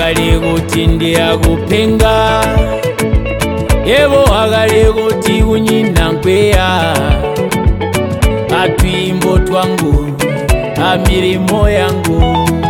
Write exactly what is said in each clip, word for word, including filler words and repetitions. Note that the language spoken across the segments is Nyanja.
agale kuti ndiyakupenga yevo agale kuti unyina nkweya atwimbo twangu amirimo yangu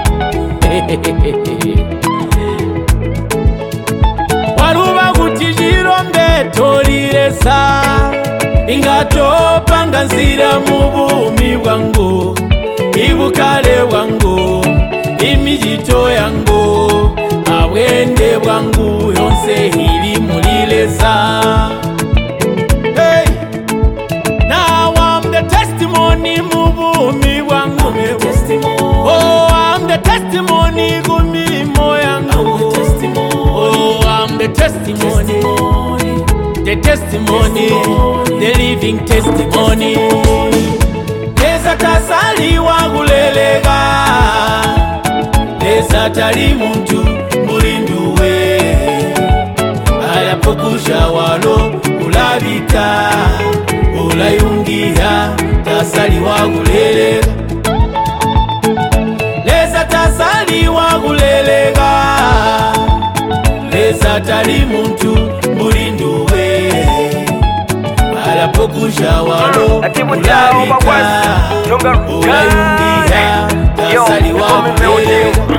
waruba kuti chirombe toliresa ingatopanga nzira mu bumi bwangu ibukale bwangu imijito yangu abwende bwangu yonse hili mulilesa. Hey, now I'm the testimony mu bumi bwangu. Oh, I'm the testimony kumilimo yangu. Oh, I'm the testimony, the testimony, the living testimony. Leza tasali wagulelega, leza tali muntu mulinduwe, ayapokusha walo ulabika, ulayungia tasali wagulelega. Leza tasali wagulelega, leza tali muntu mulinduwe, alapokusha walo ulabika, ulayungia tasali wagulelega.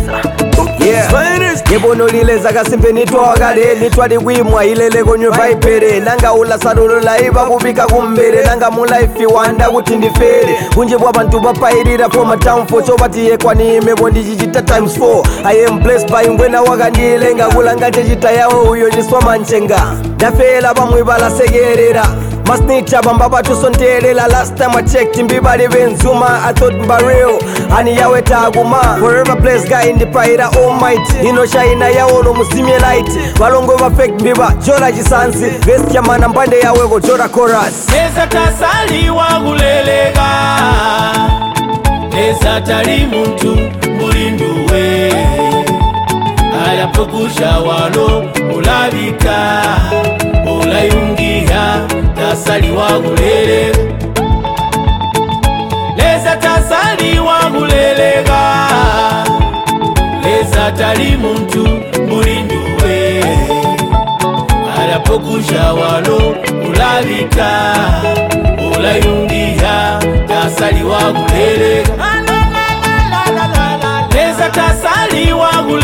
Yebono lileza kasimpe nitwa wakale nitwa diwimwa ilele konyo vaipere nanga ula sarulo laiva kubika kumbere nanga mulaifi wanda kuti ndifere kunje bwa bantu bapairira for my town for so batiye kwani imebo ndichichita times four. I am blessed by ngwena wakandilenga kulanga chechita yawo uyo jiswa manchenga ndafela bamwe balasegerera masnitcha bamba batusontelela. Last time I checked mbibali benzuma I thought mbareo ani yawe taguma forever blessed guy in the pride almighty ino shaina yawo no musimye light balongo ba fake mbiba jora jisansi best yamana mbande yawe go jora chorus. Leza tasali wagulelega, leza tali muntu mulinduwe, ayapokusha walo ulabika, ulayungia tasali wagulelega. Leza tasali wagulelega, leza tali muntu mulinduwe, ayapokusha walo ulabika, ulayungia tasali wagulelega. Leza tasali wagulelega,